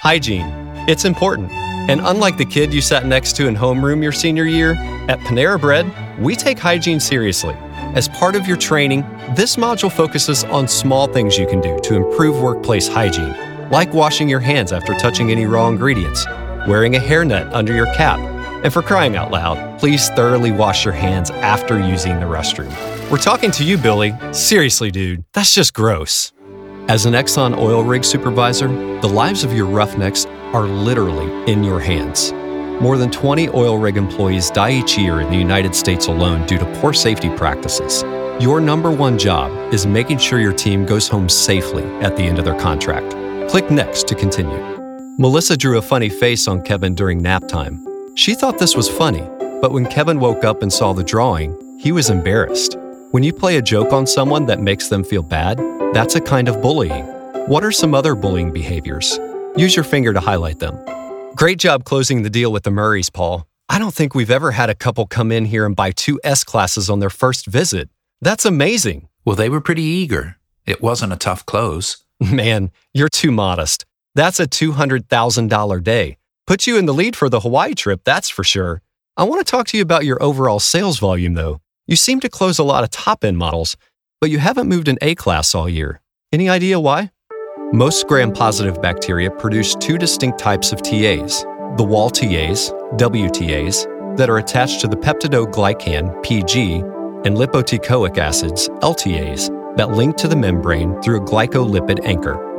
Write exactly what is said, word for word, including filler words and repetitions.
Hygiene. It's important. And unlike the kid you sat next to in homeroom your senior year, at Panera Bread, we take hygiene seriously. As part of your training, this module focuses on small things you can do to improve workplace hygiene, like washing your hands after touching any raw ingredients, wearing a hairnet under your cap, and for crying out loud, please thoroughly wash your hands after using the restroom. We're talking to you, Billy. Seriously, dude, that's just gross. As an Exxon oil rig supervisor, the lives of your roughnecks are literally in your hands. More than twenty oil rig employees die each year in the United States alone due to poor safety practices. Your number one job is making sure your team goes home safely at the end of their contract. Click Next to continue. Melissa drew a funny face on Kevin during nap time. She thought this was funny, but when Kevin woke up and saw the drawing, he was embarrassed. When you play a joke on someone that makes them feel bad, that's a kind of bullying. What are some other bullying behaviors? Use your finger to highlight them. Great job closing the deal with the Murrays, Paul. I don't think we've ever had a couple come in here and buy two S-classes on their first visit. That's amazing. Well, they were pretty eager. It wasn't a tough close. Man, you're too modest. That's a two hundred thousand dollars day. Puts you in the lead for the Hawaii trip, that's for sure. I want to talk to you about your overall sales volume, though. You seem to close a lot of top-end models, but you haven't moved an A-class all year. Any idea why? Most gram-positive bacteria produce two distinct types of T As, the wall T As, W T As, that are attached to the peptidoglycan, P G, and lipoteichoic acids, L T As, that link to the membrane through a glycolipid anchor.